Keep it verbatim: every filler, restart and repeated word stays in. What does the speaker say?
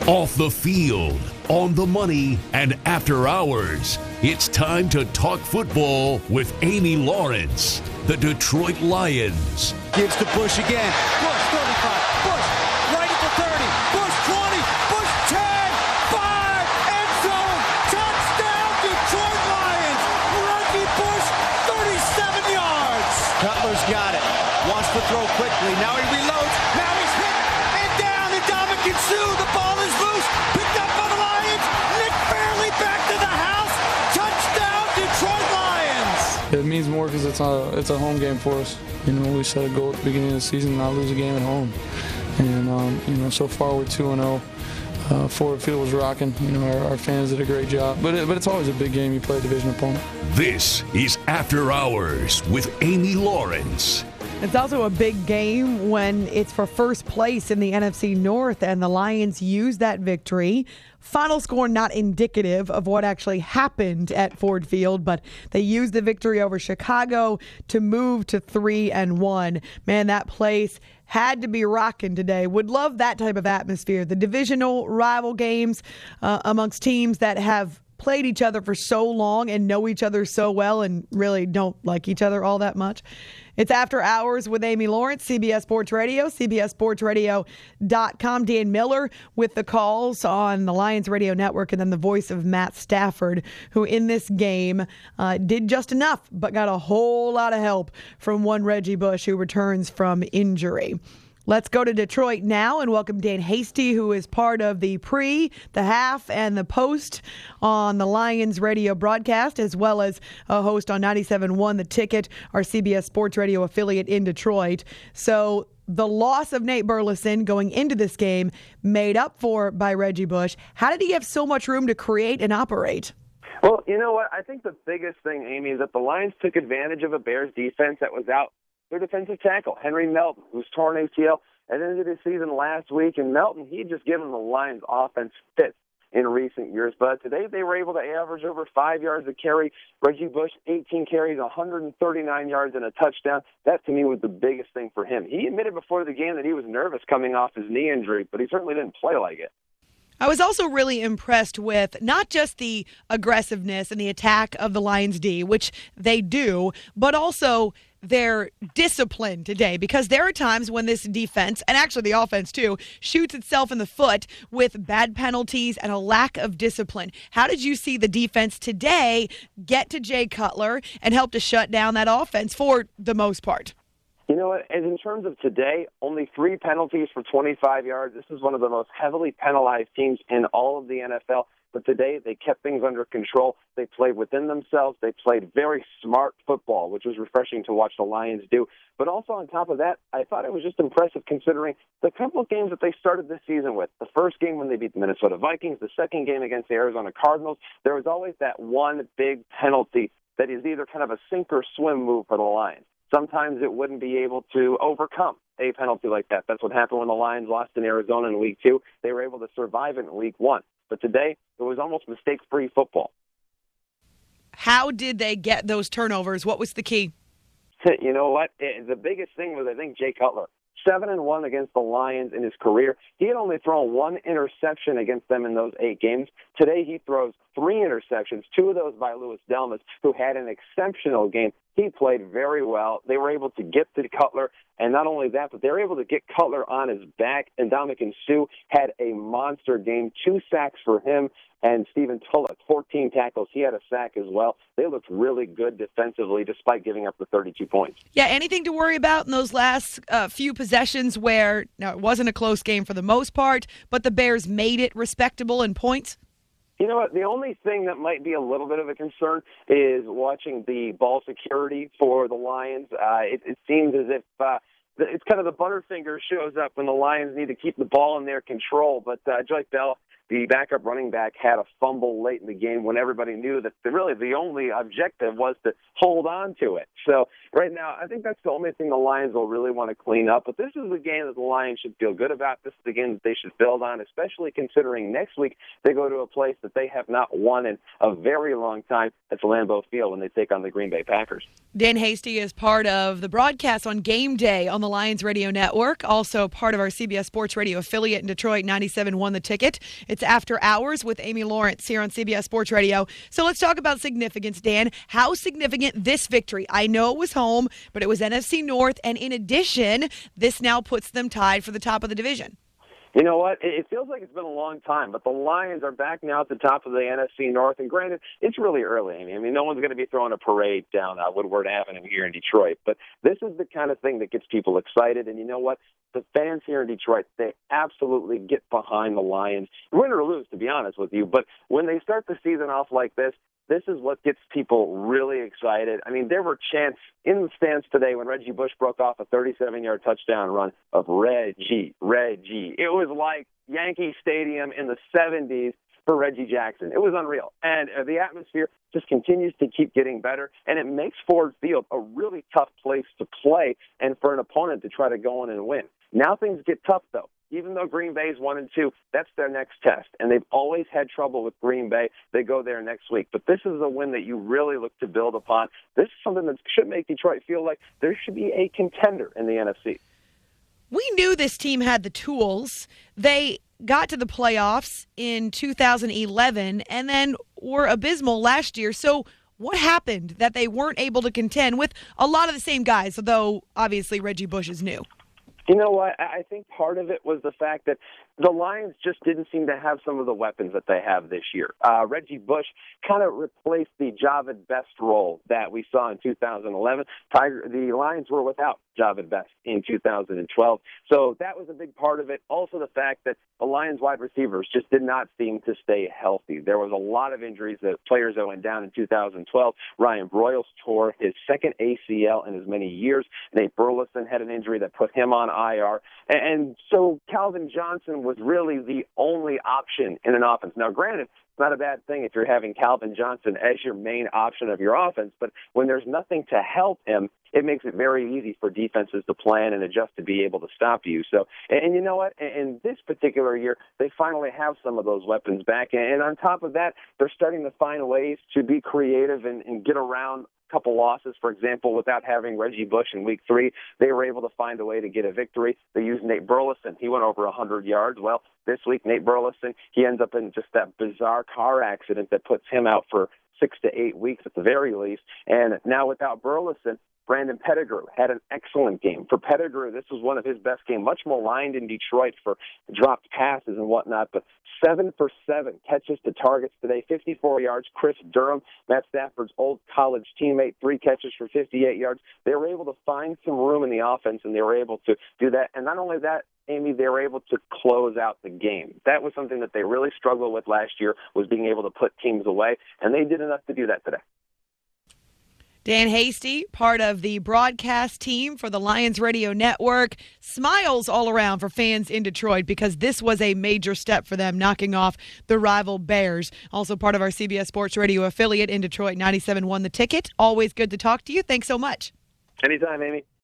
Off the field, on the money, and after hours, it's time to talk football with Amy Lawrence. The Detroit Lions. Gives to Bush again. Bush, thirty-five. Bush, right at the thirty. Bush, twenty. Bush, ten. five. End zone. Touchdown, Detroit Lions. Reggie Bush, thirty-seven yards. Cutler's got it. Wants to throw quickly. Now he reloads. Now he's hit and down. And Dominican Sue. The ball is loose. Picked up by the Lions. Nick Fairley back to the house. Touchdown, Detroit Lions. It means more because it's a, it's a home game for us. You know, we set a goal at the beginning of the season, not lose a game at home. And, um, you know, so far we're two and oh. Uh, Ford Field was rocking. You know, our, our fans did a great job. But, it, but it's always a big game. You play a division opponent. This is After Hours with Amy Lawrence. It's also a big game when it's for first place in the N F C North, and the Lions use that victory. Final score not indicative of what actually happened at Ford Field, but they used the victory over Chicago to move to three and one. Man, that place had to be rocking today. Would love that type of atmosphere. The divisional rival games uh, amongst teams that have played each other for so long and know each other so well and really don't like each other all that much. It's After Hours with Amy Lawrence, C B S Sports Radio, C B S Sports Radio dot com. Dan Miller with the calls on the Lions Radio Network, and then the voice of Matt Stafford, who in this game uh, did just enough, but got a whole lot of help from one Reggie Bush, who returns from injury. Let's go to Detroit now and welcome Dan Hasty, who is part of the pre, the half, and the post on the Lions radio broadcast, as well as a host on ninety-seven point one The Ticket, our C B S Sports Radio affiliate in Detroit. So the loss of Nate Burleson going into this game made up for by Reggie Bush. How did he have so much room to create and operate? Well, you know what? I think the biggest thing, Amy, is that the Lions took advantage of a Bears defense that was out. Their defensive tackle, Henry Melton, who's torn A C L at the end of the season last week. And Melton, he had just given the Lions offense fits in recent years. But today they were able to average over five yards a carry. Reggie Bush, eighteen carries, one hundred thirty-nine yards, and a touchdown. That, to me, was the biggest thing for him. He admitted before the game that he was nervous coming off his knee injury, but he certainly didn't play like it. I was also really impressed with not just the aggressiveness and the attack of the Lions D, which they do, but also their discipline today, because there are times when this defense, and actually the offense too, shoots itself in the foot with bad penalties and a lack of discipline. How did you see the defense today get to Jay Cutler and help to shut down that offense for the most part? You know what? As in terms of today, only three penalties for twenty-five yards. This is one of the most heavily penalized teams in all of the N F L. But today, they kept things under control. They played within themselves. They played very smart football, which was refreshing to watch the Lions do. But also on top of that, I thought it was just impressive considering the couple of games that they started this season with. The first game when they beat the Minnesota Vikings, the second game against the Arizona Cardinals, there was always that one big penalty that is either kind of a sink or swim move for the Lions. Sometimes it wouldn't be able to overcome a penalty like that. That's what happened when the Lions lost in Arizona in week two. They were able to survive it in week one. But today, it was almost mistake-free football. How did they get those turnovers? What was the key? You know what? The biggest thing was, I think, Jay Cutler. Seven and one against the Lions in his career. He had only thrown one interception against them in those eight games. Today, he throws three interceptions, two of those by Louis Delmas, who had an exceptional game. He played very well. They were able to get to Cutler, and not only that, but they were able to get Cutler on his back. And Dominican Sue had a monster game, two sacks for him. And Stephen Tulloch, fourteen tackles. He had a sack as well. They looked really good defensively despite giving up the thirty-two points. Yeah, anything to worry about in those last uh, few possessions where, now, it wasn't a close game for the most part, but the Bears made it respectable in points? You know what? The only thing that might be a little bit of a concern is watching the ball security for the Lions. Uh, it, it seems as if uh, it's kind of the butterfinger shows up when the Lions need to keep the ball in their control. But uh, Joyce Bell the backup running back had a fumble late in the game when everybody knew that the, really the only objective was to hold on to it. So right now, I think that's the only thing the Lions will really want to clean up. But this is the game that the Lions should feel good about. This is the game that they should build on, especially considering next week they go to a place that they have not won in a very long time. That's Lambeau Field when they take on the Green Bay Packers. Dan Hasty is part of the broadcast on Game Day on the Lions Radio Network, also part of our C B S Sports Radio affiliate in Detroit, ninety-seven one The Ticket. It's After Hours with Amy Lawrence here on C B S Sports Radio. So let's talk about significance, Dan. How significant this victory? I know it was home, but it was N F C North, and in addition, this now puts them tied for the top of the division. You know what? It feels like it's been a long time, but the Lions are back now at the top of the N F C North. And granted, it's really early. I mean, I mean no one's going to be throwing a parade down uh, Woodward Avenue here in Detroit. But this is the kind of thing that gets people excited. And you know what? The fans here in Detroit, they absolutely get behind the Lions. Win or lose, to be honest with you. But when they start the season off like this, this is what gets people really excited. I mean, there were chants in the stands today when Reggie Bush broke off a thirty-seven-yard touchdown run of Reggie, Reggie. It was like Yankee Stadium in the seventies for Reggie Jackson. It was unreal. And uh, the atmosphere just continues to keep getting better, and it makes Ford Field a really tough place to play and for an opponent to try to go in and win. Now things get tough, though. Even though Green Bay's one and two, that's their next test, and they've always had trouble with Green Bay. They go there next week, but this is a win that you really look to build upon. This is something that should make Detroit feel like there should be a contender in the N F C. We knew this team had the tools. They got to the playoffs in two thousand eleven and then were abysmal last year. So what happened that they weren't able to contend with a lot of the same guys, although obviously Reggie Bush is new? You know what? I think part of it was the fact that the Lions just didn't seem to have some of the weapons that they have this year. Uh, Reggie Bush kind of replaced the Javid Best role that we saw in two thousand eleven. Tiger, the Lions were without Javid Best in two thousand twelve. So that was a big part of it. Also the fact that the Lions wide receivers just did not seem to stay healthy. There was a lot of injuries that players that went down in two thousand twelve. Ryan Broyles tore his second A C L in as many years. Nate Burleson had an injury that put him on I R. And so Calvin Johnson was really the only option in an offense. Now, granted, it's not a bad thing if you're having Calvin Johnson as your main option of your offense, but when there's nothing to help him, it makes it very easy for defenses to plan and adjust to be able to stop you. So, and, and you know what? In this particular year, they finally have some of those weapons back. And on top of that, they're starting to find ways to be creative and, and get around couple losses. For example, without having Reggie Bush in week three, they were able to find a way to get a victory. They used Nate Burleson. He went over one hundred yards. Well, this week, Nate Burleson, he ends up in just that bizarre car accident that puts him out for six to eight weeks at the very least. And now without Burleson, Brandon Pettigrew had an excellent game. For Pettigrew, this was one of his best games, much maligned in Detroit for dropped passes and whatnot, but seven for seven catches to targets today, fifty-four yards. Chris Durham, Matt Stafford's old college teammate, three catches for fifty-eight yards. They were able to find some room in the offense, and they were able to do that. And not only that, Amy, they were able to close out the game. That was something that they really struggled with last year, was being able to put teams away, and they did enough to do that today. Dan Hasty, part of the broadcast team for the Lions Radio Network. Smiles all around for fans in Detroit because this was a major step for them, knocking off the rival Bears. Also part of our C B S Sports Radio affiliate in Detroit, ninety-seven one The Ticket. Always good to talk to you. Thanks so much. Anytime, Amy.